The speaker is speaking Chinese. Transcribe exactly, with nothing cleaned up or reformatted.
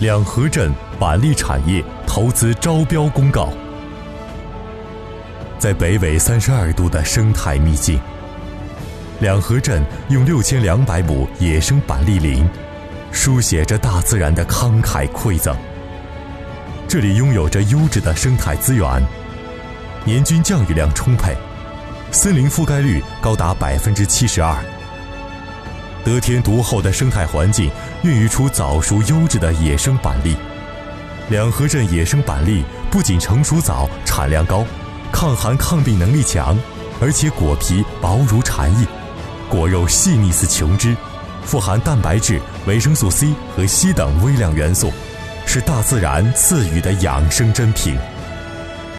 两河镇板栗产业投资招标公告。在北纬三十二度的生态秘境，两河镇用六千两百亩野生板栗林，书写着大自然的慷慨馈赠。这里拥有着优质的生态资源，年均降雨量充沛，森林覆盖率高达百分之七十二。得天独厚的生态环境孕育出早熟优质的野生板栗。两河镇野生板栗不仅成熟早、产量高，抗寒抗病能力强，而且果皮薄如蝉翼，果肉细腻似琼脂，富含蛋白质、维生素 C 和硒等微量元素，是大自然赐予的养生珍品。